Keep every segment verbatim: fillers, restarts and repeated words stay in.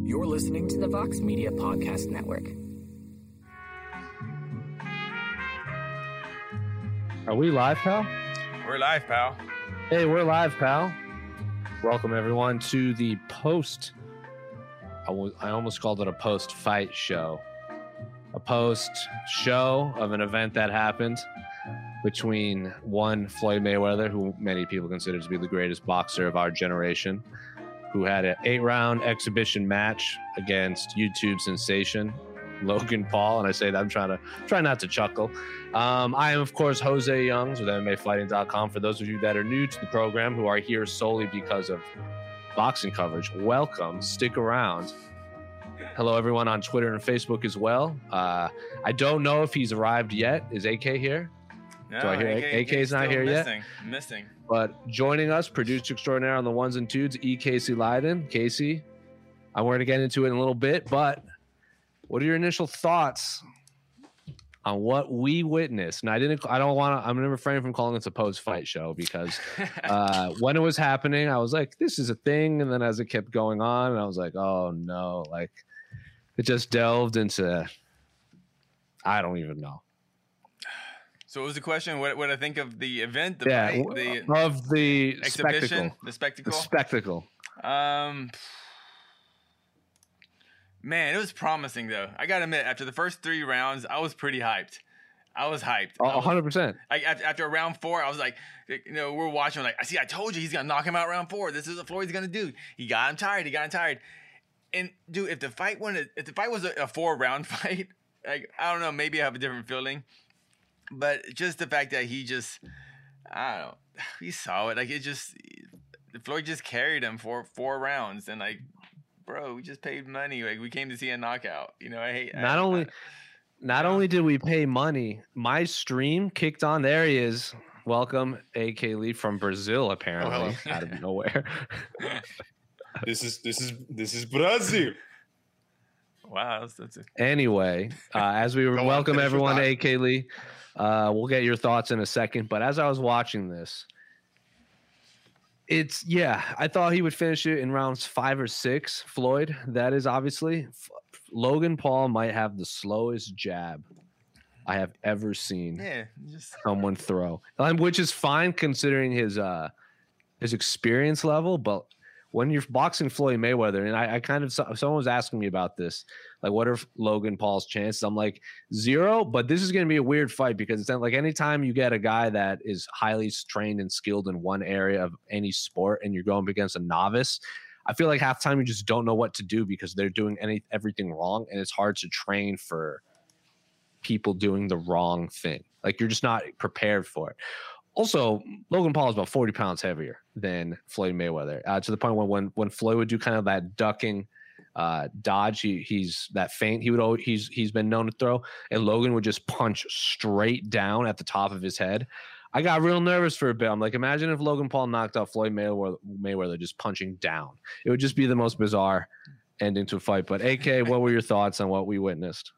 You're listening to the Vox Media Podcast Network. Are we live, pal? We're live, pal. Hey, we're live, pal. Welcome, everyone, to the post. I, w- I almost called it a post-fight show. A post-show of an event that happened between one Floyd Mayweather, who many people consider to be the greatest boxer of our generation, who had an eight-round exhibition match against YouTube sensation Logan Paul, and I say that I'm trying to try not to chuckle. Um, I am, of course, Jose Youngs with M M A Fighting dot com. For those of you that are new to the program, who are here solely because of boxing coverage, welcome. Stick around. Hello, everyone on Twitter and Facebook as well. Uh, I don't know if he's arrived yet. Is A K here? No, Do I hear A K is not here missing, yet? Missing. But joining us, producer extraordinaire on the ones and twos, E. Casey Leiden. Casey, I'm going to get into it in a little bit, but what are your initial thoughts on what we witnessed? And I didn't, I don't want to, I'm going to refrain from calling this a post-fight show because uh, when it was happening, I was like, this is a thing. And then as it kept going on, and I was like, oh no, like it just delved into, I don't even know. So what was the question? What what I think of the event? The Yeah, fight, the of the exhibition, spectacle. the spectacle. The spectacle. Um, man, it was promising though. I gotta admit, after the first three rounds, I was pretty hyped. I was hyped. A hundred percent. Like after, after round four, I was like, you know, we're watching. Like, I see, I told you, he's gonna knock him out round four. This is what Floyd's gonna do. He got him tired. He got him tired. And dude, if the fight went, if the fight was a, a four round fight, like I don't know, maybe I have a different feeling. But just the fact that he just, I don't know, we saw it. Like it just, Floyd just carried him for four rounds, and like, bro, we just paid money. Like we came to see a knockout. You know, I hate. Not I, only, I, not only did we pay money, my stream kicked on. There he is. Welcome, A K Lee from Brazil, apparently Oh, out of nowhere. This is this is this is Brazil. Wow, that's, that's it. Anyway, uh, as we Go on, welcome finish your everyone to thought. A K Lee, uh, we'll get your thoughts in a second. But as I was watching this, it's yeah, I thought he would finish it in rounds five or six. Floyd, that is obviously F- Logan Paul might have the slowest jab I have ever seen Yeah, just someone throw, um, which is fine considering his uh his experience level. But when you're boxing Floyd Mayweather, and I, I kind of someone was asking me about this, like what are Logan Paul's chances? I'm like zero, but this is going to be a weird fight because it's not like anytime you get a guy that is highly trained and skilled in one area of any sport, and you're going up against a novice. I feel like half the time you just don't know what to do because they're doing any everything wrong, and it's hard to train for people doing the wrong thing. Like you're just not prepared for it. Also, Logan Paul is about forty pounds heavier than Floyd Mayweather, uh, to the point where when when Floyd would do kind of that ducking uh, dodge, he, he's that feint he would always, he's he's been known to throw, and Logan would just punch straight down at the top of his head. I got real nervous for a bit. I'm like, imagine if Logan Paul knocked out Floyd Mayweather, Mayweather just punching down. It would just be the most bizarre ending to a fight. But A K, what were your thoughts on what we witnessed?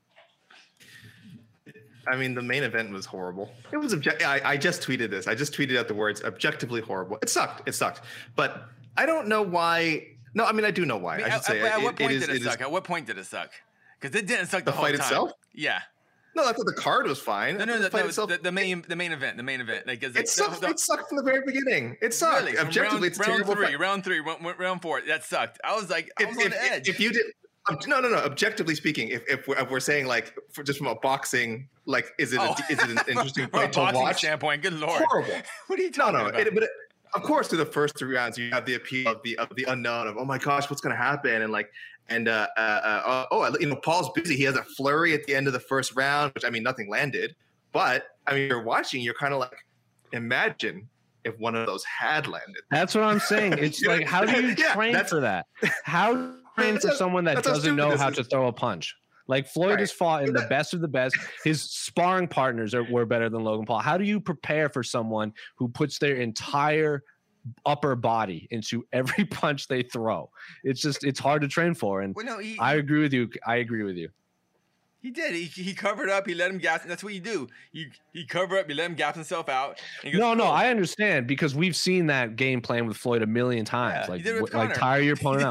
I mean, the main event was horrible. It was object. I, I just tweeted this. I just tweeted out the words "objectively horrible." It sucked. It sucked. But I don't know why. No, I mean, I do know why. I mean, I should at, say. at, at it- what point it is, did it, it suck? is, At what point did it suck? Because it didn't suck the, The whole fight time. itself? Yeah. no, I thought the card was fine. No, I no, thought no, the fight no itself. the, the main, the main event, the main event. Like, is it sucked. It sucked from the very beginning. It sucked. Really? From Objectively, round, it's a round terrible three, fight. round three, round, round four. That sucked. I was like, I If, was on if, the if, edge. if you did. Um, no, no, no. Objectively speaking, if, if, we're, if we're saying like for, just from a boxing, like, is it Oh. a, is it an interesting From a fight to boxing watch? standpoint, good lord. Horrible. What are you No, talking no. about? It, but it, of course, through the first three rounds, you have the appeal of the of the unknown of oh my gosh, what's going to happen, and like and uh, uh, uh oh, you know, Paul's busy. He has a flurry at the end of the first round, which I mean, nothing landed. But I mean, you're watching, you're kind of like, imagine if one of those had landed. That's what I'm saying. It's like, how do you Yeah, train that's- for that? How do you train That's for how- someone that that's how doesn't stupid know this how is. to throw a punch? Like Floyd Right. has fought in But the that- best of the best. His sparring partners are, were better than Logan Paul. How do you prepare for someone who puts their entire upper body into every punch they throw? It's just, it's hard to train for. And Well, no, he, I agree with you. I agree with you. he did. He, he covered up. He let him gas. That's what you do. You he cover up. You let him gas himself out. and he goes, No, no, "Oh." I understand because we've seen that game plan with Floyd a million times. Yeah, like, he did it with w- like Conor. tire your opponent out.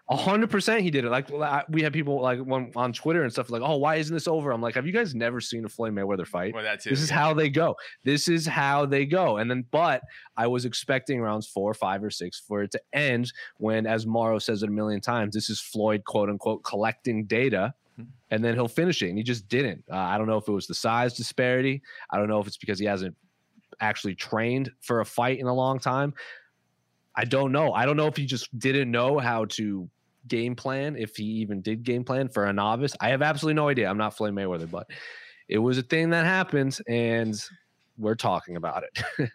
A hundred percent, he did it. Like we had people like on, on Twitter and stuff like, "Oh, why isn't this over?" I'm like, "Have you guys never seen a Floyd Mayweather fight? Well, that too, this is yeah. how they go. This is how they go." And then, but I was expecting rounds four, five, or six for it to end. When, as Morrow says it a million times, this is Floyd, quote unquote, collecting data, and then he'll finish it. And he just didn't. Uh, I don't know if it was the size disparity. I don't know if it's because he hasn't actually trained for a fight in a long time. I don't know. I don't know if he just didn't know how to game plan, if he even did game plan for a novice. I have absolutely no idea. I'm not Floyd Mayweather, but it was a thing that happened, and we're talking about it.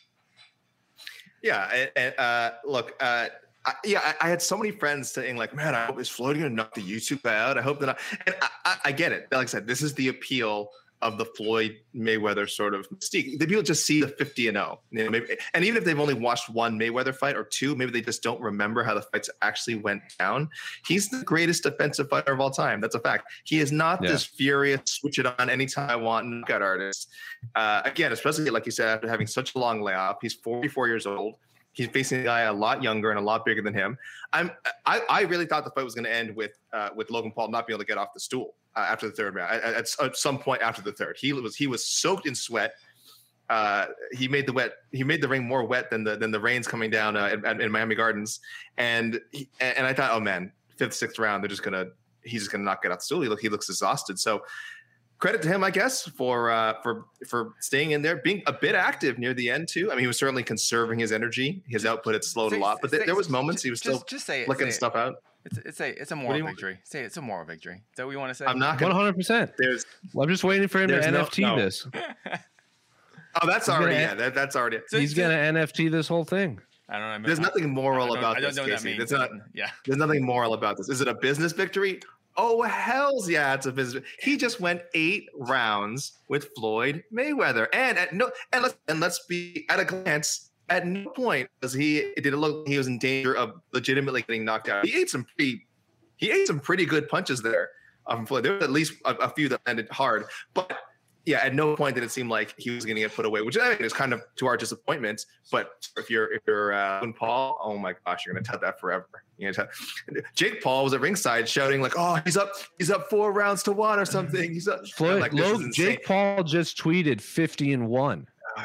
yeah, and, and uh, look, uh, I, yeah, I, I had so many friends saying like, "Man, I hope is Floyd going to knock the YouTube guy out? I hope that." Not. And I, I, I get it. Like I said, this is the appeal of the Floyd Mayweather sort of mystique. The people just see the fifty and oh, you know, maybe, and even if they've only watched one Mayweather fight or two, maybe they just don't remember how the fights actually went down. He's the greatest defensive fighter of all time. That's a fact. He is not yeah. this furious, switch it on anytime I want knockout artist. Uh, again, especially like you said, after having such a long layoff, he's forty-four years old. He's facing a guy a lot younger and a lot bigger than him. I'm, I, I really thought the fight was going to end with uh, with Logan Paul not being able to get off the stool uh, after the third round. At, at some point after the third, he was he was soaked in sweat. Uh, he made the wet he made the ring more wet than the than the rains coming down uh, in, in Miami Gardens. And he, and I thought, oh man, fifth, sixth round, they're just gonna he's just gonna not get off the stool. He look he looks exhausted. So. Credit to him, I guess, for uh, for for staying in there, being a bit active near the end too. I mean, he was certainly conserving his energy. His output had slowed say, a lot, but th- say, there was moments he was just, still just say it, looking say stuff it. out. It's it's a it's a moral victory. Say it, it's a moral victory. Is that what you want to say? I'm not one hundred percent. There's. Well, I'm just waiting for him to N F T no, no. this. Oh, that's He's already gonna, yeah. That, that's already. So, he's so, gonna N F T this whole thing. I don't know. There's nothing moral I about I don't this, know what Casey. that means. There's not. Yeah. There's nothing moral about this. Is it a business victory? Oh, hell's yeah, it's a business. He just went eight rounds with Floyd Mayweather. And at no and let's and let's be at a glance, at no point does he it did it look like he was in danger of legitimately getting knocked out. He ate some pretty he ate some pretty good punches there um, Floyd. There was at least a, a few that landed hard. But yeah, at no point did it seem like he was going to get put away, which I think is kind of to our disappointment. But if you're if you're uh, Paul, oh my gosh, you're going to tell that forever. You're gonna tell. Jake Paul was at ringside shouting like, "Oh, he's up, he's up four rounds to one or something." He's up. Floyd, like, Logan, Jake Paul just tweeted fifty and one.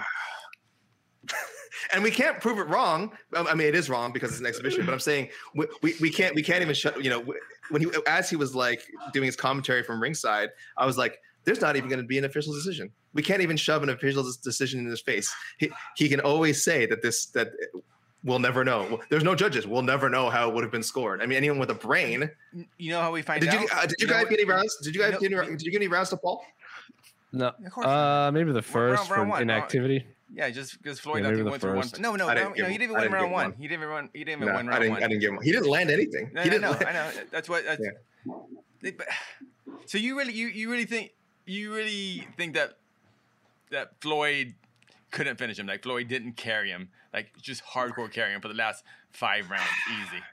And we can't prove it wrong. I mean, it is wrong because it's an exhibition. But I'm saying we, we, we can't we can't even shut. You know, when he as he was like doing his commentary from ringside, I was like, there's not even going to be an official decision. We can't even shove an official decision in his face. He he can always say that this that we'll never know. There's no judges. We'll never know how it would have been scored. I mean, anyone with a brain. You know how we find did out? You, uh, did you, you guys know, get any rounds? Did you guys you know, get any? Did you get any rounds to Paul? No. Of course uh, maybe the first round, round for one, inactivity. Yeah, just because Floyd Yeah, I think maybe went the through one. first. No, no, I no, didn't no. give He didn't even I win didn't round give one. one. He didn't even run. He didn't even No, win I round didn't. one. I didn't give him. He didn't land anything. No, he no, didn't. no, I know. That's what. That's, Yeah. they- but- so you really, you, you really think, you really think that that Floyd couldn't finish him? Like Floyd didn't carry him, like just hardcore carry him for the last five rounds, easy.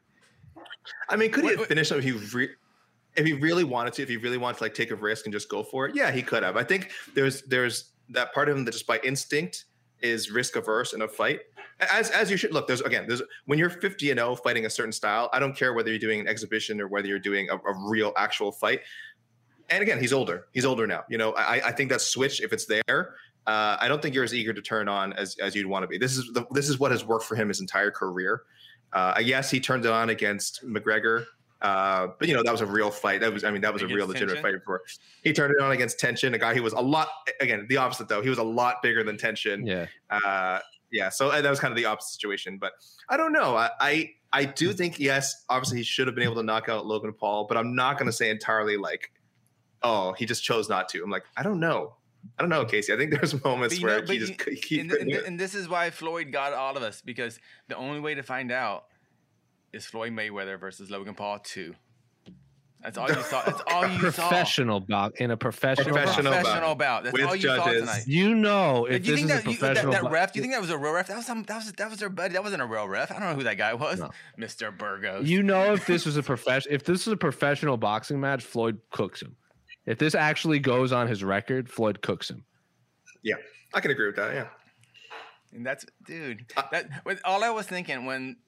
I mean, could he What- have what- finished him if he re- if he really wanted to? If he really wanted to like take a risk and just go for it? Yeah, he could have. I think there's there's that part of him that just by instinct is risk averse in a fight. As as you should look. There's again. There's when you're fifty and oh fighting a certain style. I don't care whether you're doing an exhibition or whether you're doing a, a real actual fight. And again, he's older. He's older now. You know, I I think that switch, if it's there, uh, I don't think you're as eager to turn on as as you'd want to be. This is the, this is what has worked for him his entire career. Uh, yes, he turned it on against McGregor, uh, but you know that was a real fight. That was, I mean, that was Against a real legitimate Tension? fight for. He turned it on against Tension, a guy who was a lot. Again, the opposite though. He was a lot bigger than Tension. Yeah. Uh, yeah. So uh, that was kind of the opposite situation. But I don't know. I, I I do think yes. Obviously, he should have been able to knock out Logan Paul, but I'm not going to say entirely like, oh, he just chose not to. I'm like, I don't know. I don't know, Casey. I think there's moments But you where know, he but just you- he, he and, couldn't and, do it. and this is why Floyd got all of us, because the only way to find out is Floyd Mayweather versus Logan Paul two. That's all you saw. That's all you saw. Professional bout in a professional, Professional bout. Professional bout. That's With all you saw judges. tonight. You know, if Do you this think is that, a you, that professional that bout- ref? Do you think that was a real ref? That was some. That was that was their buddy. That wasn't a real ref. I don't know who that guy was. No. Mister Burgos. You know, if this was a profession, if this was a professional boxing match, Floyd cooks him. If this actually goes on his record, Floyd cooks him. Yeah, I can agree with that. Yeah. And that's dude. Uh, That when, all I was thinking when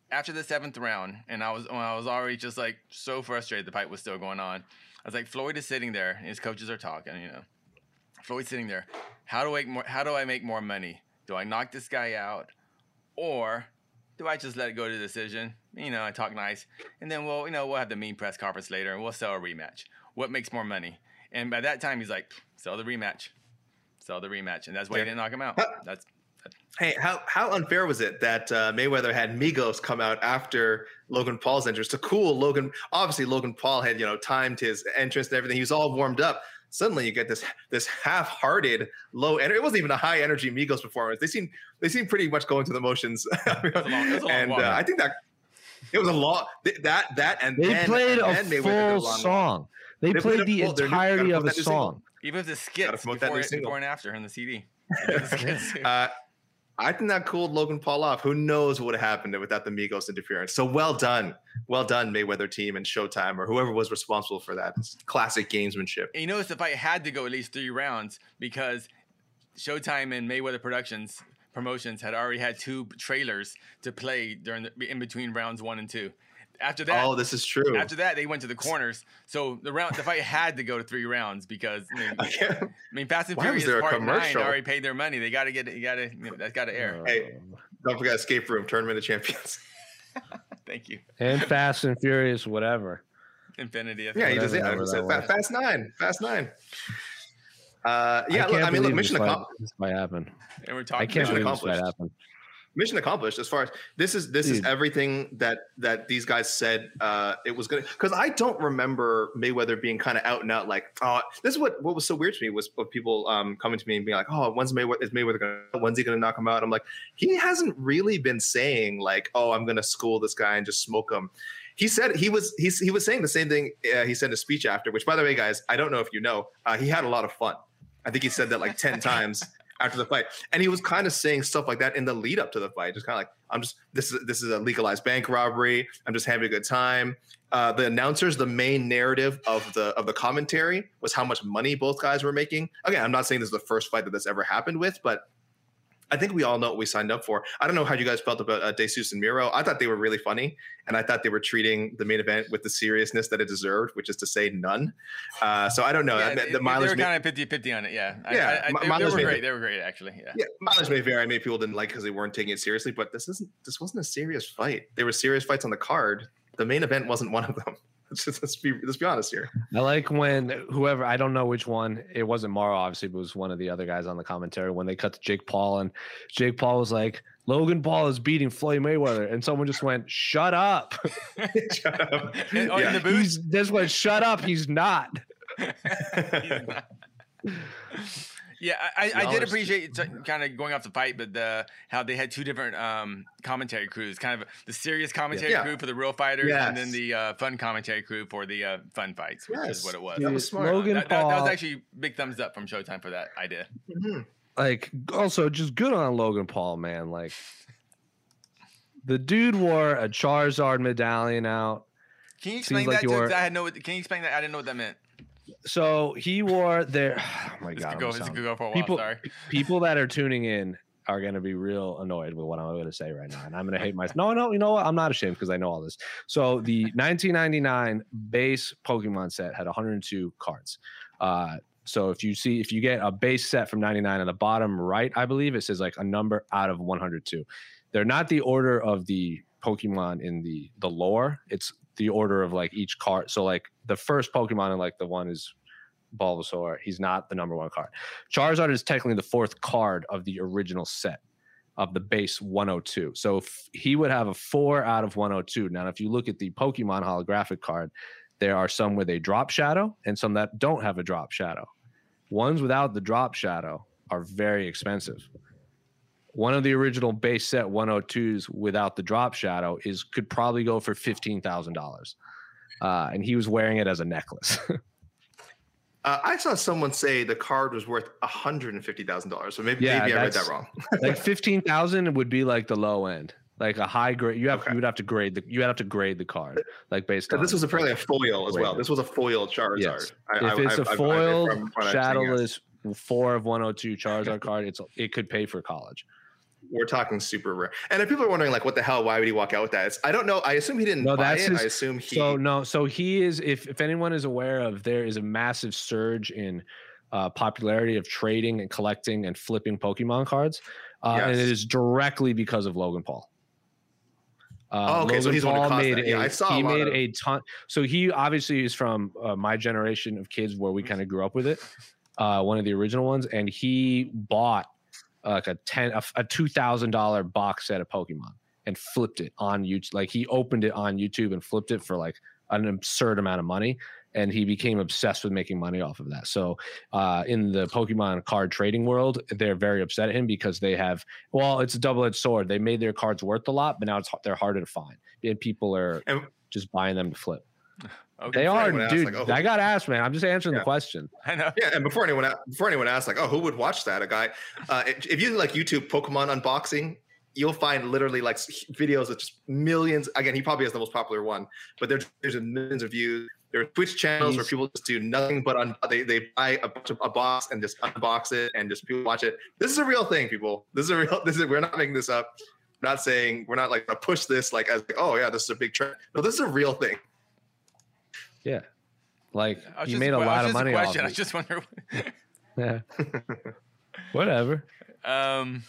after the seventh round, and I was when I was already just like so frustrated. The fight was still going on. I was like, Floyd is sitting there, and his coaches are talking. You know, Floyd's sitting there. How do I more? How do I make more money? Do I knock this guy out, or do I just let it go to decision? You know, I talk nice, and then we'll, you know, we'll have the mean press conference later, and we'll sell a rematch. What makes more money? And by that time, he's like, sell the rematch, sell the rematch, and that's why Yeah. he didn't knock him out. That's Hey, how how unfair was it that uh, Mayweather had Migos come out after Logan Paul's entrance to cool Logan? Obviously, Logan Paul had, you know, timed his entrance and everything. He was all warmed up. Suddenly, you get this this half-hearted, low energy. It wasn't even a high energy Migos performance. They seem they seem pretty much going through the motions. It was a long- it was a long and walk. uh, I think that it was a long that that and They then, played and a then Mayweather did a full long song. They, They played played a the full- their new- entirety gotta of put a that new single. song. even if the skits promote that before, new single. before and after in the C D. The skits. Uh, I think that cooled Logan Paul off. Who knows what would have happened without the Migos interference? So well done, well done, Mayweather team and Showtime or whoever was responsible for that. It's classic gamesmanship. And you notice the fight had to go at least three rounds because Showtime and Mayweather Productions promotions had already had two trailers to play during the, in between rounds one and two. After that, Oh, this is true. after that they went to the corners. So the round, the fight had to go to three rounds because I mean, I can't- I mean Fast and Why was Furious there a Part Nine commercial? already paid their money. They got to get it. You got to. You know, that's got to air. Hey, don't forget Escape Room Tournament of Champions. Thank you, And Fast and Furious, whatever. Infinity. I Yeah, think. he just yeah, Whatever like I said, that Fa- Fast Nine, Fast Nine. Uh, yeah, I, look, can't I mean, look, believe mission this might, accomplished. this might happen. And we're I talking. can't Mission about believe this might accomplished. happen. Mission accomplished. As far as this is, this is Dude. everything that that these guys said uh, it was gonna. Because I don't remember Mayweather being kind of out and out like, oh, this is what what was so weird to me was of people um, coming to me and being like, oh, when's Mayweather is Mayweather gonna when's he gonna knock him out? I'm like, he hasn't really been saying like, oh, I'm gonna school this guy and just smoke him. He said he was he's, he was saying the same thing uh, he said in a speech after. Which, by the way, guys, I don't know if you know, uh, he had a lot of fun. I think he said that like ten times after the fight, and he was kind of saying stuff like that in the lead up to the fight, just kind of like, I'm just this is this is a legalized bank robbery. I'm just having a good time. Uh, the announcers, the main narrative of the of the commentary was how much money both guys were making. Again, I'm not saying this is the first fight that this ever happened with, but I think we all know what we signed up for. I don't know how you guys felt about uh, Jesus and Miro. I thought they were really funny, and I thought they were treating the main event with the seriousness that it deserved, which is to say none. Uh, so I don't know. Yeah, I mean, they, the they mileage were may- kind of fifty-fifty on it. Yeah. I- Yeah, I, I, mi- they, they mileage were may- great. They were great, actually. Yeah. yeah, mileage may vary. Maybe people didn't like because they weren't taking it seriously, but this isn't. This wasn't a serious fight. There were serious fights on the card. The main event wasn't one of them. Let's just let's be let's be honest here. I like when whoever, I don't know which one, it wasn't Morrow, obviously, but it was one of the other guys on the commentary when they cut to Jake Paul, and Jake Paul was like, Logan Paul is beating Floyd Mayweather, and someone just went, shut up. Shut up. And- oh, in Yeah. the booth. He's just went, shut up. He's not. Yeah, I, I, I did Y'all are appreciate kind of going off the fight, but the how they had two different um, commentary crews, kind of the serious commentary Yeah. crew for the real fighters, and then Yes. the uh, fun commentary crew for the uh, fun fights, which Yes. is what it was. That was smart. Logan That, that- Paul, that was actually big thumbs up from Showtime for that idea. Mhm. like, also just good on Logan Paul, man. Like, the dude wore a Charizard medallion out. Can you Seems explain like that? To, you're- 'cause I had no. Can you explain that? I didn't know what that meant. So he wore their. Oh my This god! could go. I'm This sound- could go for a while. people, Sorry. p- people that are tuning in are going to be real annoyed with what I'm going to say right now, and I'm going to hate myself. No, no, you know what? I'm not ashamed because I know all this. So the nineteen ninety-nine base Pokemon set had one hundred two cards. Uh, so if you see, if you get a base set from ninety-nine on the bottom right, I believe it says like a number out of one hundred two. They're not the order of the Pokemon in the the lore. It's the order of like each card. So like the first Pokemon and like the one is Bulbasaur. He's not the number one card. Charizard is technically the fourth card of the original set of the base one oh two. So if he would have a four out of one oh two. Now, if you look at the Pokemon holographic card, there are some with a drop shadow and some that don't have a drop shadow. Ones without the drop shadow are very expensive. One of the original base set one oh twos without the drop shadow is could probably go for fifteen thousand dollars. Uh, and he was wearing it as a necklace. Uh, I saw someone say the card was worth one hundred fifty thousand dollars. So maybe, Yeah, maybe I read that that's- wrong. Like fifteen thousand would be like the low end. Like a high grade, you have Okay. you would have to grade the you would have to grade the card like based on This was apparently a foil as well. Wait. This was a foil Charizard. Yes. I- if I- it's I- a I- I- foiled from what I'm saying, yes. shadowless four of one oh two Charizard card, it's it could pay for college. we're talking super rare. And if people are wondering, like, what the hell? Why would he walk out with that? It's, I don't know. I assume he didn't No, buy that's it. his- I assume he. So no, so he is. If if anyone is aware of, there is a massive surge in uh, popularity of trading and collecting and flipping Pokemon cards, uh, and Yes. it is directly because of Logan Paul. Uh, Oh, okay, Logan so he's the one who Paul caused made that. Yeah, a, I saw a he lot made of- a ton. So he obviously is from uh, my generation of kids where we kind of grew up with it, uh, one of the original ones, and he bought uh, like a ten a, a two thousand dollar box set of Pokemon and flipped it on YouTube. Like he opened it on YouTube and flipped it for like an absurd amount of money, and he became obsessed with making money off of that. So uh, in the Pokemon card trading world, they're very upset at him because they have, well, it's a double-edged sword. They made their cards worth a lot, but now it's they're harder to find, and people are And- just buying them to flip. Okay. They before are, anyone asks, dude. like, oh, I got asked, man. I'm just answering Yeah. the question. I know. Yeah, and before anyone a- before anyone asks, like, oh, who would watch that? A guy, uh, if if you like YouTube Pokemon unboxing, you'll find literally like s- videos of just millions. Again, he probably has the most popular one, but there's there's millions of views. There are Twitch channels where He's- people just do nothing but un- they they buy a, bunch of, a box and just unbox it and just people watch it. This is a real thing, people. This is a real. This is we're not making this up. We're not saying we're not like gonna push this like as like, oh yeah, this is a big trend. No, this is a real thing. Yeah, like I was he just made a que- lot I of was just money a off question. I it. just wonder. Yeah. Whatever. Um.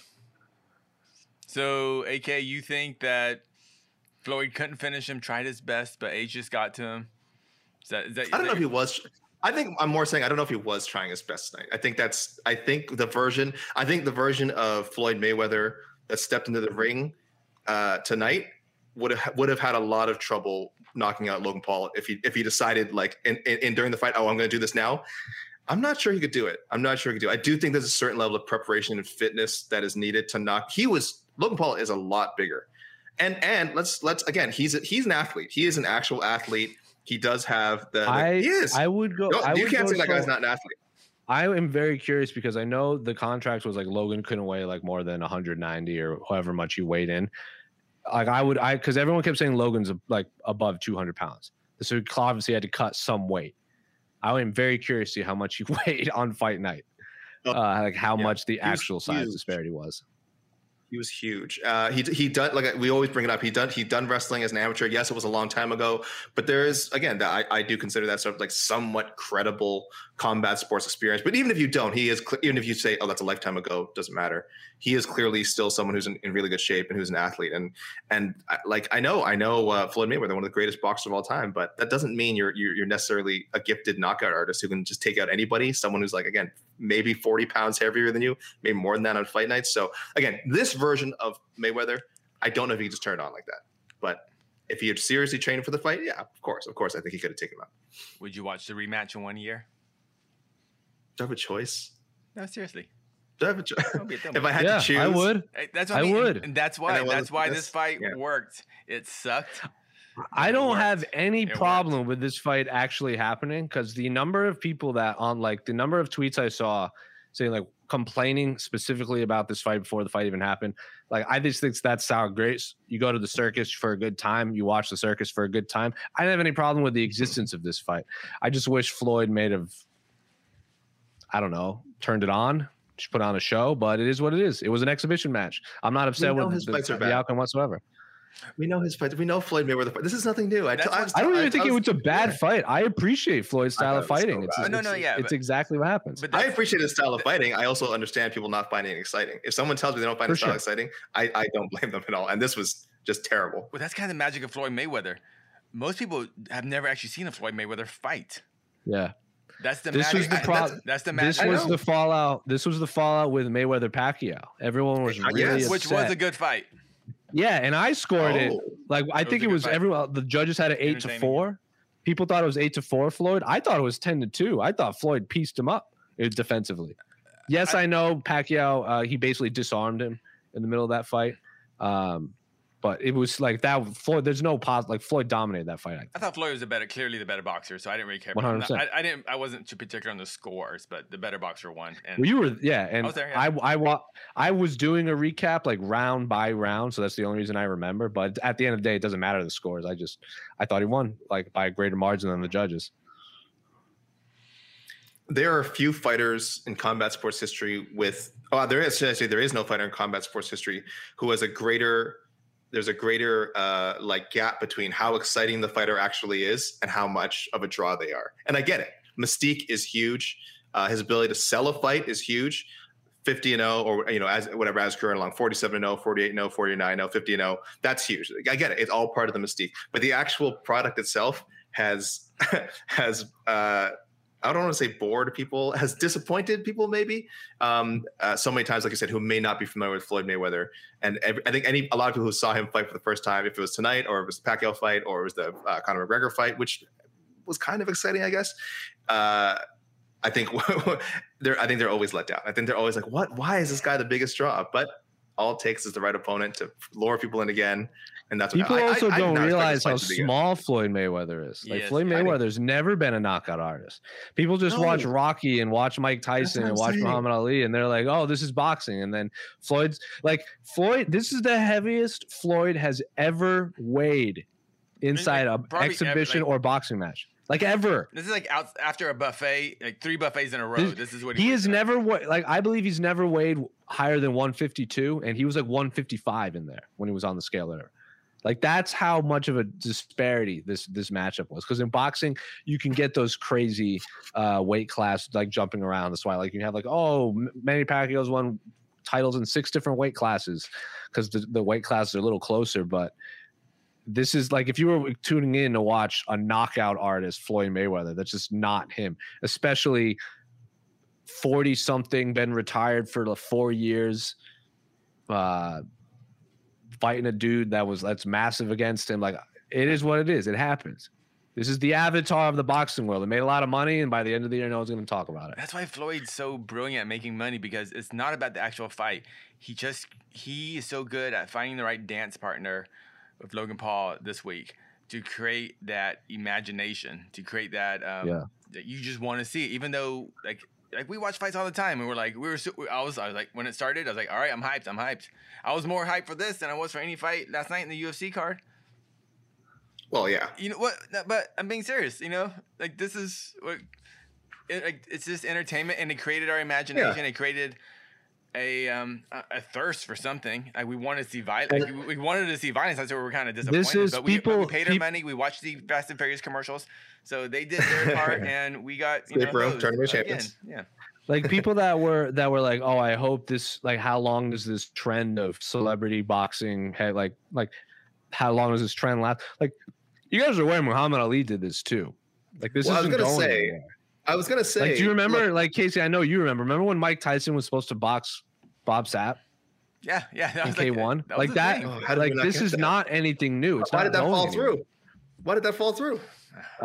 So, A K, you think that Floyd couldn't finish him, tried his best, but age just got to him? Is that, is that, I don't is know if that he was. I think I'm more saying I don't know if he was trying his best tonight. I think that's. I think the version. I think the version of Floyd Mayweather that stepped into the ring uh, tonight would have would have had a lot of trouble knocking out Logan Paul if he if he decided like in, in, in during the fight, oh, I'm going to do this now. I'm not sure he could do it. I'm not sure he could do it. I do think there's a certain level of preparation and fitness that is needed to knock. He was Logan Paul is a lot bigger, and and let's let's again he's a, he's an athlete. He is an actual athlete. He does have the. the I he is. I would go. No, I you would can't go say that so- guy's not an athlete. I am very curious because I know the contract was like Logan couldn't weigh like more than one hundred ninety or however much he weighed in. Like I would, I because everyone kept saying Logan's like above two hundred pounds, so he obviously had to cut some weight. I am very curious to see how much he weighed on fight night, Oh, uh, like how yeah. much the He was actual size huge. disparity was. He was huge. Uh, he he done like we always bring it up. He done he done wrestling as an amateur. Yes, it was a long time ago, but there is again that I, I do consider that sort of like somewhat credible combat sports experience. But even if you don't, he is cl- even if you say, oh, that's a lifetime ago, doesn't matter. He is clearly still someone who's in, in really good shape and who's an athlete. And and I, like I know I know uh, Floyd Mayweather, one of the greatest boxers of all time, but that doesn't mean you're, you're you're necessarily a gifted knockout artist who can just take out anybody. Someone who's like again maybe forty pounds heavier than you, maybe more than that on fight nights. So again, this version of Mayweather, I don't know if he could just turn it on like that. But if he had seriously trained for the fight, yeah, of course, of course, I think he could have taken him out. Would you watch the rematch in one year? Do I have a choice? No, seriously. Do I have a choice? Don't be a dumb If I had Yeah, to choose, I would. Hey, That's what I I, mean. would. And that's And why. it wasn't That's why this- this fight yeah. worked. It sucked. I It don't worked. have any It problem with this fight actually happening because the number of people that on like the number of tweets I saw saying like complaining specifically about this fight before the fight even happened, like I just think that's sour grapes. You go to the circus for a good time, you watch the circus for a good time. I didn't have any problem with the existence of this fight. I just wish Floyd made have, I don't know, turned it on, just put on a show, but it is what it is. It was an exhibition match. I'm not upset know with his the, fights are the bad. outcome whatsoever. We know his fight. We know Floyd Mayweather. Fight. This is nothing new. I, That's I, what- I don't even think I it was a bad yeah. fight. I appreciate Floyd's I style thought of it was so fighting. It's, bad. No, it's, no, yeah, it's but- exactly what happens. But I that's, appreciate his style of fighting. I also understand people not finding it exciting. If someone tells me they don't find For his style sure. exciting, I, I don't blame them at all. And this was just terrible. well, that's kind of the magic of Floyd Mayweather. Most people have never actually seen a Floyd Mayweather fight. Yeah. That's the This magic. was the I- prob- that's, that's the This magic. was know. the fallout. This was the fallout with Mayweather Pacquiao. Everyone was Uh, really yes. upset. which was a good fight. Yeah, and I scored it. Oh. Like I It was think a it good was fight. everyone. The judges had it eight to Entertaining. four. People thought it was eight to four. Floyd. I thought it was ten to two. I thought Floyd pieced him up uh, defensively. Yes, I, I- know Pacquiao. Uh, he basically disarmed him in the middle of that fight. Um, but it was like that. Floyd. There's no pos. Like Floyd dominated that fight. I thought Floyd was a better, clearly the better boxer, so I didn't really care. one hundred percent. I, I didn't. I wasn't too particular on the scores, but the better boxer won. And Well, you were, yeah, and I, was there, yeah. I, I, wa- I was doing a recap like round by round, so that's the only reason I remember. But at the end of the day, it doesn't matter the scores. I just, I thought he won like by a greater margin than the judges. there are a few fighters in combat sports history with oh there is should I say there is no fighter in combat sports history who has a greater there's a greater uh, like gap between how exciting the fighter actually is and how much of a draw they are. And I get it. Mystique is huge. Uh, his ability to sell a fight is huge. fifty and oh, or, you know, as whatever, as current along forty-seven and oh, forty-eight and oh, forty-nine and oh, fifty and oh. That's huge. I get it. It's all part of the mystique. But the actual product itself has, has, uh, I don't want to say bored people, has disappointed people maybe um, uh, so many times, like I said, who may not be familiar with Floyd Mayweather. And every, I think any a lot of people who saw him fight for the first time, if it was tonight or it was the Pacquiao fight or it was the uh, Conor McGregor fight, which was kind of exciting, I guess. Uh, I think they're I think they're always let down. I think they're always like, what? Why is this guy the biggest draw? But all it takes is the right opponent to lure people in again. And that's what people I, also I, I don't realize how to small Floyd Mayweather is. Like Yes, Floyd I Mayweather's never been a knockout artist. People just No. watch Rocky and watch Mike Tyson what and I'm watch saying. Muhammad Ali, and they're like, "Oh, this is boxing." And then Floyd's like, "Floyd, this is the heaviest Floyd has ever weighed inside like, a probably ever, exhibition like- or boxing match, like ever." This is like out after a buffet, like three buffets in a row. This- This, is what He weighs has at. never wa- like I believe he's never weighed higher than one fifty-two, and he was like one fifty-five in there when he was on the scale there. Like that's how much of a disparity this this matchup was. Because in boxing, you can get those crazy uh, weight class like jumping around. That's why like you have like oh M- Manny Pacquiao's won titles in six different weight classes because the, the weight classes are a little closer. But this is like if you were tuning in to watch a knockout artist, Floyd Mayweather, that's just not him. Especially forty something, been retired for like four years. Uh, fighting a dude that was that's massive against him. Like it is what it is. It happens. This is the avatar of the boxing world. It made a lot of money, and by the end of the year, no one's going to talk about it. That's why Floyd's so brilliant at making money because it's not about the actual fight. He just he is so good at finding the right dance partner with Logan Paul this week to create that imagination, to create that um, Yeah. that you just want to see. Even though like like we watch fights all the time, and we're like we were so, I was I was like when it started, I was like all right, I'm hyped, I'm hyped. I was more hyped for this than I was for any fight last night in the U F C card. Well, yeah. You know what? No, but I'm being serious. You know, like this is what it, like, it's just entertainment, and it created our imagination. It created a um a, a thirst for something. Like we wanted to see violence. Like, we, we wanted to see violence. That's why we were kind of disappointed. This is but we, people- but we paid our peop- money. We watched the Fast and Furious commercials, so they did their part, and we got you Escape know room, those tournament again. champions. Yeah. Like people that were that were like, oh, I hope this like how long does this trend of celebrity boxing have like like how long does this trend last? Like you guys are aware Muhammad Ali did this too. Like this Well, I was isn't gonna going say, anywhere. I was gonna say. Like, do you remember, look, like Casey? I know you remember. Remember when Mike Tyson was supposed to box Bob Sapp Yeah, yeah. That in was K like, one? that was Like a that? thing. Oh, how did we Like not this get is that? not anything new. It's why not did that going fall anywhere. through? Why did that fall through? Uh,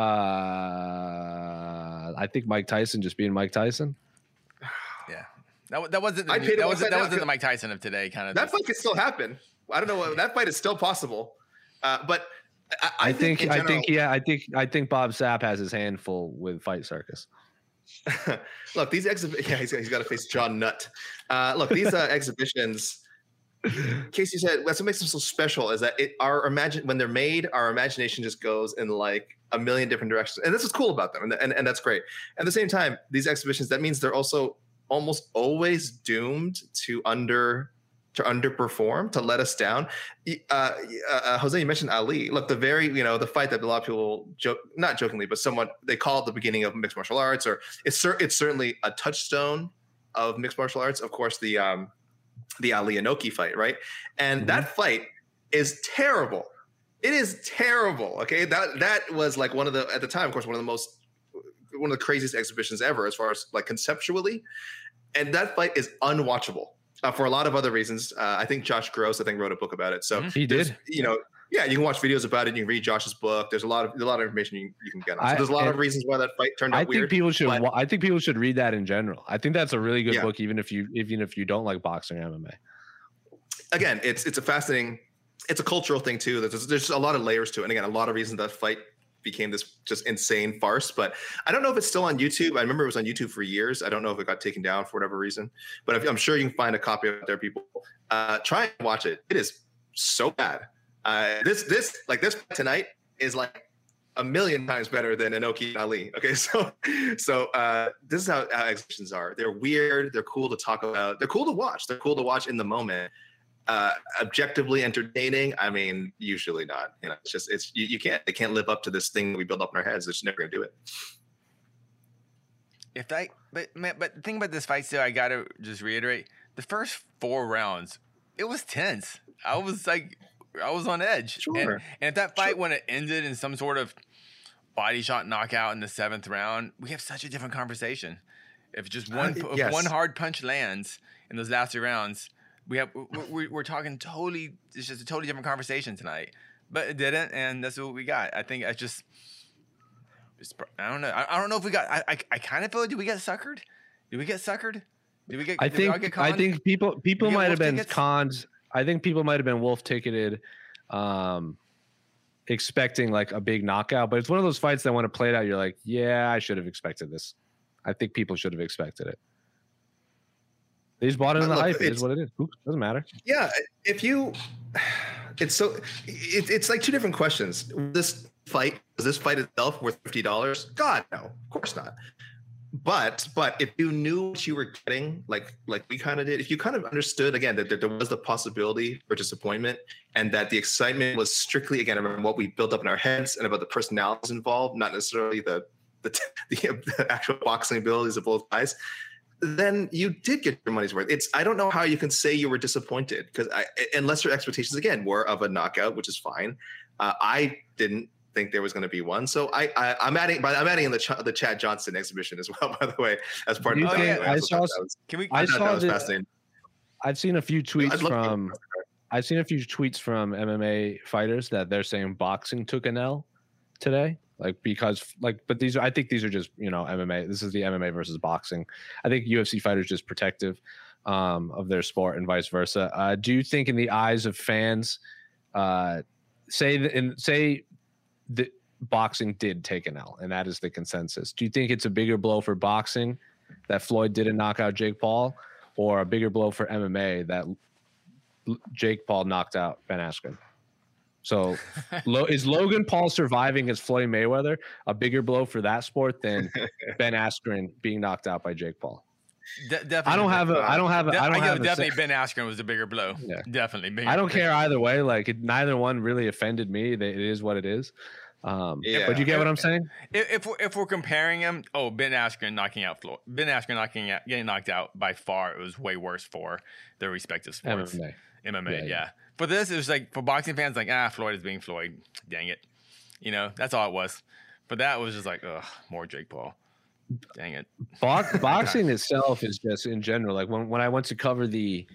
I think Mike Tyson just being Mike Tyson. Yeah, that, wa- that wasn't the, I'd pay to that watch wasn't that that now, wasn't the 'cause- Mike Tyson of today. Kind of That fight could still happen. I don't know. what- That fight is still possible. Uh, but I, I, think, in I general- think yeah, I think I think Bob Sapp has his hand full with Fight Circus. look, these exhibitions. Yeah, he's got, he's got to face John Nutt. Uh, look, these uh, exhibitions. Casey said that's what makes them so special is that it our imagine when they're made, our imagination just goes in like a million different directions, and this is cool about them, and, and and that's great. At the same time, these exhibitions that means they're also almost always doomed to under to underperform, to let us down. Uh, uh, Jose, you mentioned Ali. Look, the very, you know, the fight that a lot of people joke, not jokingly, but somewhat they call it the beginning of mixed martial arts, or it's cer- it's certainly a touchstone of mixed martial arts. Of course, the um, the Ali Inoki fight, right? And Mhm. that fight is terrible. It is terrible. Okay, that that was like one of the at the time, of course, one of the most one of the craziest exhibitions ever, as far as like conceptually. And that fight is unwatchable. Uh, for a lot of other reasons. Uh, I think Josh Gross, I think, wrote a book about it. So Mhm. He there's- did. you know, yeah, you can watch videos about it. You can read Josh's book. There's a lot of a lot of information you, you can get on. So I- there's a lot of and reasons why that fight turned out I think weird. people should. but- wa- I think people should read that in general. I think that's a really good Yeah. book, even if you even if you don't like boxing or M M A. Again, it's it's a fascinating, it's a cultural thing too. There's there's a lot of layers to it, and again, a lot of reasons that fight became this just insane farce. But I don't know if it's still on YouTube. I remember it was on YouTube for years. I don't know if it got taken down for whatever reason, but if, I'm sure you can find a copy out there. People, uh, try and watch it. It is so bad. Uh, this this like this tonight is like a million times better than Inoki and Ali. Okay, so so uh, this is how, how exhibitions are. They're weird. They're cool to talk about. They're cool to watch. They're cool to watch in the moment. Uh, objectively entertaining, I mean, usually not. You know, it's just it's you, you can't they can't live up to this thing that we build up in our heads. They're just never gonna do it. If I but man, but the thing about this fight, still, I gotta just reiterate: the first four rounds, it was tense. I was like, I was on edge. Sure. And, and if that fight Sure. when it ended in some sort of body shot knockout in the seventh round, we have such a different conversation. If just one Uh, if yes. one hard punch lands in those last two rounds, we have we're, we're talking totally. It's just a totally different conversation tonight. But it didn't, and that's what we got. I think I just. It's, I don't know. I, I don't know if we got. I I, I kind of feel. Did we get suckered? Did we get suckered? Did we get? I did we all get think I conned? think people people You get might have wolf been tickets? cons. I think people might have been wolf ticketed, um, expecting like a big knockout. But it's one of those fights that when it played out, you're like, yeah, I should have expected this. I think people should have expected it. They just bought it in the Look, hype. It it's- is what it is. Who doesn't matter. Yeah, if you, it's so, it, it's like two different questions. This fight, is this fight itself worth fifty dollars? God, no, of course not. But, but if you knew what you were getting, like, like we kind of did, if you kind of understood again that, that there was the possibility for disappointment, and that the excitement was strictly again about what we built up in our heads and about the personalities involved, not necessarily the the, the, the actual boxing abilities of both guys, then you did get your money's worth. It's I don't know how you can say you were disappointed because I unless your expectations again were of a knockout, which is fine. Uh, I didn't think there was going to be one, so I, I I'm adding but I'm adding in the Ch- the Chad Johnson exhibition as well. By the way, as part You of the think- documentary. I thought saw that s- was, Can we? I I thought saw that was the- fascinating. I've seen a few tweets I'd love to- from I've seen a few tweets from M M A fighters that they're saying boxing took an L today. Like because like, but these are I think these are just you know M M A. This is the M M A versus boxing. I think U F C fighters just protective um, of their sport and vice versa. Uh, do you think in the eyes of fans, uh, say that in say that boxing did take an L and that is the consensus? Do you think it's a bigger blow for boxing that Floyd didn't knock out Jake Paul, or a bigger blow for M M A that L- Jake Paul knocked out Ben Askren? So, Lo- is Logan Paul surviving as Floyd Mayweather a bigger blow for that sport than Ben Askren being knocked out by Jake Paul? De- definitely. I don't have a. I don't have a. De- I don't know have a definitely se- Ben Askren was the bigger blow. Yeah. Definitely. Bigger, I don't bigger. care either way. Like it, neither one really offended me. They- It is what it is. Um, Yeah. But you get what I'm saying? If, if we're if we're comparing him, oh Ben Askren knocking out Floyd, Ben Askren knocking out, getting knocked out by far, it was way worse for their respective sports. M M A. M M A, Yeah, yeah, yeah. For this, it was like for boxing fans, like ah, Floyd is being Floyd. Dang it, you know that's all it was. But that was just like, ugh, more Jake Paul. Dang it. Box, boxing itself is just in general. Like when, when I went to cover the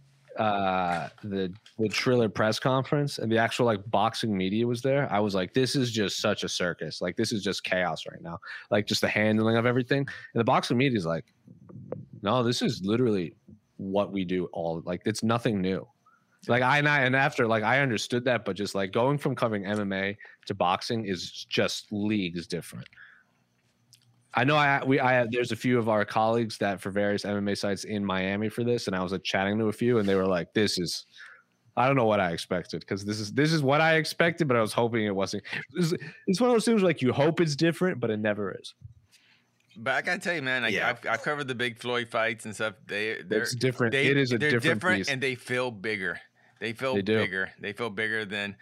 uh the the Triller press conference and the actual like boxing media was there, I was like, this is just such a circus. Like this is just chaos right now. Like just the handling of everything. And the boxing media is like, no, this is literally what we do all like it's nothing new. Like I and I and after like I understood that, but just like going from covering M M A to boxing is just leagues different. I know I we I there's a few of our colleagues that for various M M A sites in Miami for this, and I was like chatting to a few, and they were like, "This is, I don't know what I expected because this is this is what I expected, but I was hoping it wasn't." It's, it's one of those things where, like you hope it's different, but it never is. But I gotta tell you, man, like, Yeah. I've, I've covered the big Floyd fights and stuff. They they're It's different. They, It is a they're different, different, beast. and they feel bigger. They feel They do. bigger. They feel bigger than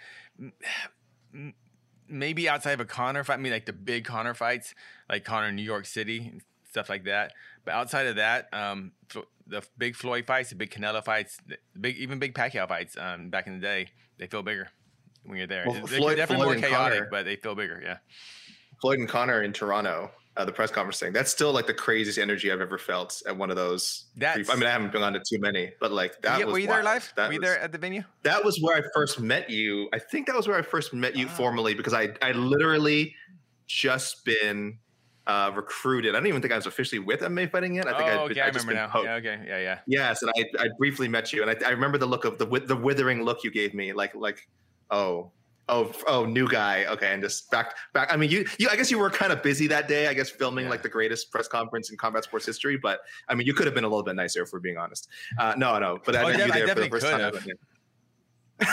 m- maybe outside of a Connor fight. I mean, like the big Connor fights, like Connor in New York City and stuff like that. But outside of that, um, Flo- the big Floyd fights, the big Canelo fights, the big even big Pacquiao fights, um, back in the day, they feel bigger when you're there. Well, They're Floyd- definitely Floyd more and chaotic, Conor- but they feel bigger. Yeah. Floyd and Connor in Toronto, uh, the press conference thing. That's still like the craziest energy I've ever felt at one of those. That's- I mean, I haven't been on to too many, but like that yeah, was were you there wild. live? That were you was- there at the venue? That was where I first met you. I think that was where I first met you Oh. formally because I I literally just been uh, recruited. I don't even think I was officially with M M A Fighting yet. I think oh, I'd okay, been, I I'd just remember been now. poked. Yeah, okay, yeah, yeah. Yes, and I I briefly met you, and I, I remember the look of the wi- the withering look you gave me, like like oh. Oh, oh, new guy. Okay, and just back, back. I mean, you, you. I guess you were kind of busy that day. I guess filming Yeah. like the greatest press conference in combat sports history. But I mean, you could have been a little bit nicer if we're being honest. Uh, no, no. But I Oh, met def- you I there for the definitely first time. could I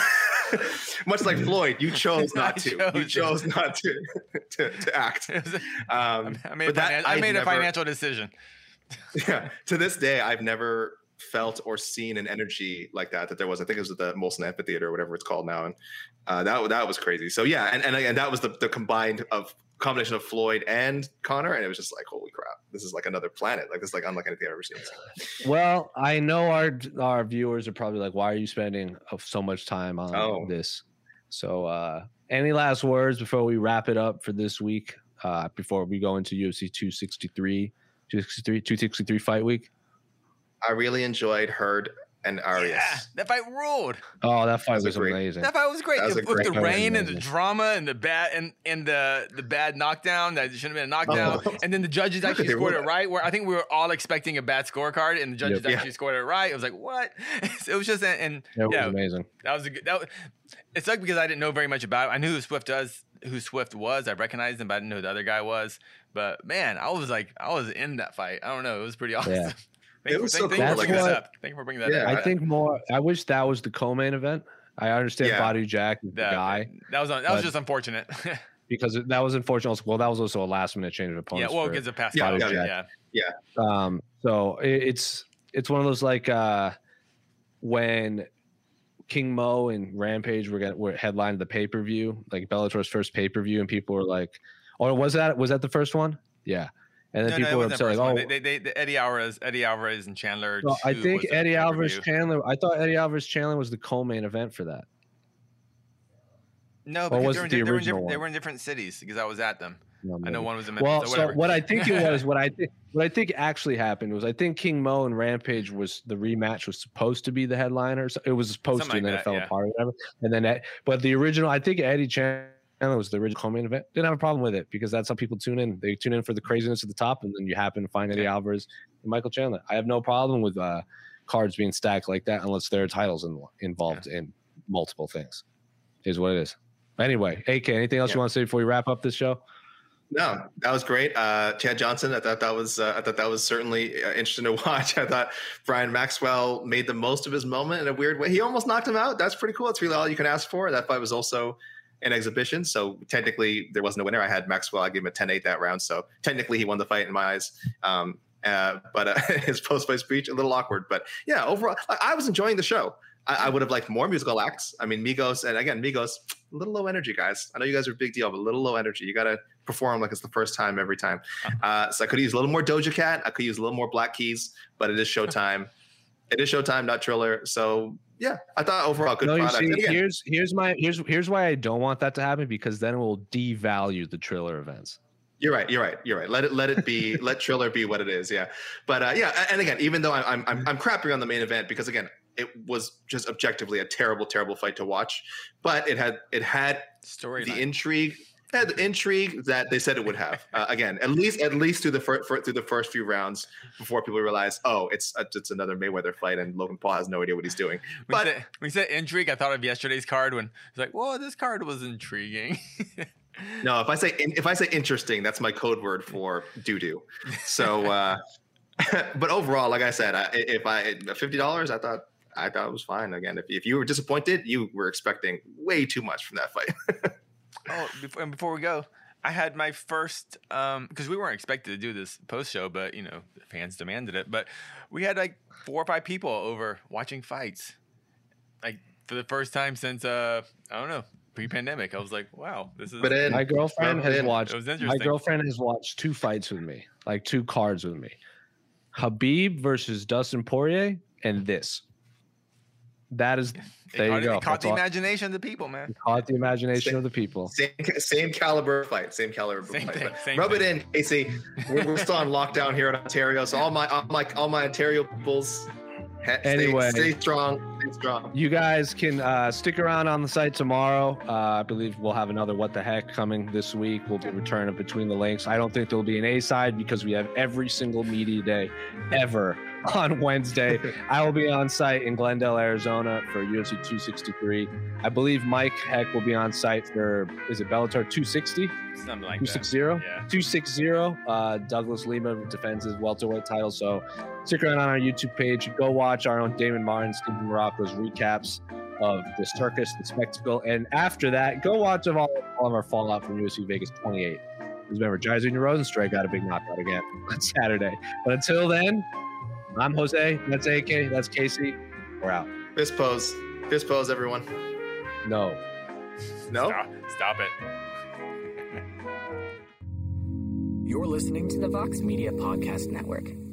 much like Floyd, you chose not I to. chose you to. chose not to to, to act. Um, I made, but a, that, finan- I I made a never- financial decision. Yeah, to this day, I've never felt or seen an energy like that that there was. I think it was at the Molson Amphitheater or whatever it's called now, and uh, that that was crazy. So yeah, and and, and that was the, the combined of combination of Floyd and Connor, and it was just like, holy crap, this is like another planet. Like this is like unlike anything I've ever seen. Well, I know our our viewers are probably like, why are you spending so much time on Oh. this? So, uh, any last words before we wrap it up for this week? Uh, before we go into U F C two sixty-three, two sixty-three, two sixty-three fight week. I really enjoyed Hurd and Arias. Yeah, that fight ruled. Oh, that fight That was was a great- amazing. That fight was great. That was With a great the fight. rain and the Amazing. drama and the bad and, and the the bad knockdown that shouldn't have been a knockdown. Oh. And then the judges actually They scored were- it right. Where I think we were all expecting a bad scorecard, and the judges Yep. actually scored it right. It was like, what? It was just and It was yeah, amazing. that was a good. That was, it sucked because I didn't know very much about it. I knew who Swift does, who Swift was. I recognized him, but I didn't know who the other guy was. But man, I was like, I was in that fight. I don't know. It was pretty awesome. Yeah. Thank It you was for, so thank, thank cool. you for bringing That's that what- up. Thank you for bringing that Yeah, up. I I- think more. I wish that was the co-main event. I understand Yeah. Badu Jack is the That, guy that was that was but- just unfortunate. because it- that was unfortunate. Well, that was also a last minute change of yeah, opponents. well, for- it gives a pass. Yeah, Yeah, yeah, yeah. Um, so it, it's it's one of those like uh, when King Mo and Rampage were get, were headlined the pay per view, like Bellator's first pay per view, and people were like, "Oh, was that was that the first one?" Yeah, and then No, no, people it were wasn't the upset like, first one. "Oh." they, they, they, Eddie Alvarez, Eddie Alvarez, and Chandler. Well, I two think was the Eddie Alvarez pay-per-view. Chandler. I thought Eddie Alvarez Chandler was the co-main event for that. No, Or because was they were, it in the di- they, were in original different, they one? were in different cities because I was at them. No, I know maybe. one was in Memphis. Well, so so whatever. what I think it was, what I think, what I think actually happened was, I think King Mo and Rampage was the rematch was supposed to be the headliner. So it was supposed Something to, and like then that, it fell yeah. apart or whatever. And then, that, but the original, I think Eddie Chandler was the original co-main event. Didn't have a problem with it because that's how people tune in. They tune in for the craziness at the top, and then you happen to find Eddie Yeah. Alvarez and Michael Chandler. I have no problem with uh, cards being stacked like that unless there are titles in, involved in multiple things. Is what it is. Anyway, A K, anything else Yeah. you want to say before we wrap up this show? No, that was great. Uh, Chad Johnson, I thought that was uh, I thought that was certainly uh, interesting to watch. I thought Brian Maxwell made the most of his moment in a weird way. He almost knocked him out. That's pretty cool. That's really all you can ask for. That fight was also an exhibition, so technically there wasn't a winner. I had Maxwell. I gave him a ten eight that round, so technically he won the fight in my eyes. Um, uh, but uh, his post-fight speech a little awkward. But yeah, overall, I, I was enjoying the show. I, I would have liked more musical acts. I mean, Migos, and again, Migos, a little low energy, guys. I know you guys are a big deal, but a little low energy. You got to perform like it's the first time every time. Uh, so I could use a little more Doja Cat. I could use a little more Black Keys, but it is Showtime. It is Showtime, not Triller. So yeah, I thought overall good No, you product. see, And again, here's here's my here's here's why I don't want that to happen, because then it will devalue the Triller events. You're right. You're right. You're right. Let it let it be. Let Triller be what it is. Yeah. But uh, yeah, and again, even though I'm I'm I'm crapping on the main event because again, it was just objectively a terrible, terrible fight to watch. But it had it had Story. the intrigue, it had the intrigue that they said it would have. Uh, again, at least at least through the first through the first few rounds before people realize, oh, it's uh, it's another Mayweather fight and Logan Paul has no idea what he's doing. When But you said, when you said intrigue, I thought of yesterday's card when it's like, "Whoa, this card was intriguing." no, if I say if I say interesting, that's my code word for doo doo. So, uh, but overall, like I said, I, if I fifty dollars, I thought I thought it was fine. Again, if if you were disappointed, you were expecting way too much from that fight. Oh, before, and before we go, I had my first um because we weren't expected to do this post show, but you know, the fans demanded it. But we had like four or five people over watching fights, like for the first time since uh I don't know pre-pandemic. I was like, wow, this is. But then My girlfriend Well, has then- watched. It was My interesting. girlfriend has watched two fights with me, like two cards with me. Habib versus Dustin Poirier, and this. That is. It There caught, you go. It caught That's the all- imagination of the people, man. it caught the imagination Same- of the people. same same caliber fight, same caliber Same fight. thing, But same rub thing. it in, Casey. We're, we're still on lockdown here in Ontario, so all my all my all my Ontario bulls. he- Stay, Anyway. stay strong, stay strong. You guys can uh, stick around on the site tomorrow. Uh, I believe we'll have another What the Heck coming this week. We'll be returning Between the Links. I don't think there'll be an A side because we have every single media day ever on Wednesday. I will be on site in Glendale, Arizona for U F C two sixty-three. I believe Mike Heck will be on site for, is it Bellator two sixty? Something like two that. sixty? Yeah. two sixty. Uh, Douglas Lima defends his welterweight title. So stick around on our YouTube page. Go watch our own Damon Martin, Stephen Morocco's recaps of the circus, the spectacle. And after that, go watch all, all of our fallout from U F C Vegas twenty-eight. Because remember, Jairzinho Rozenstruik got a big knockout again on Saturday. But until then, I'm Jose. That's A K. That's Casey. We're out. Fist pose. Fist pose, everyone. No. No? Stop, stop it. You're listening to the Vox Media Podcast Network.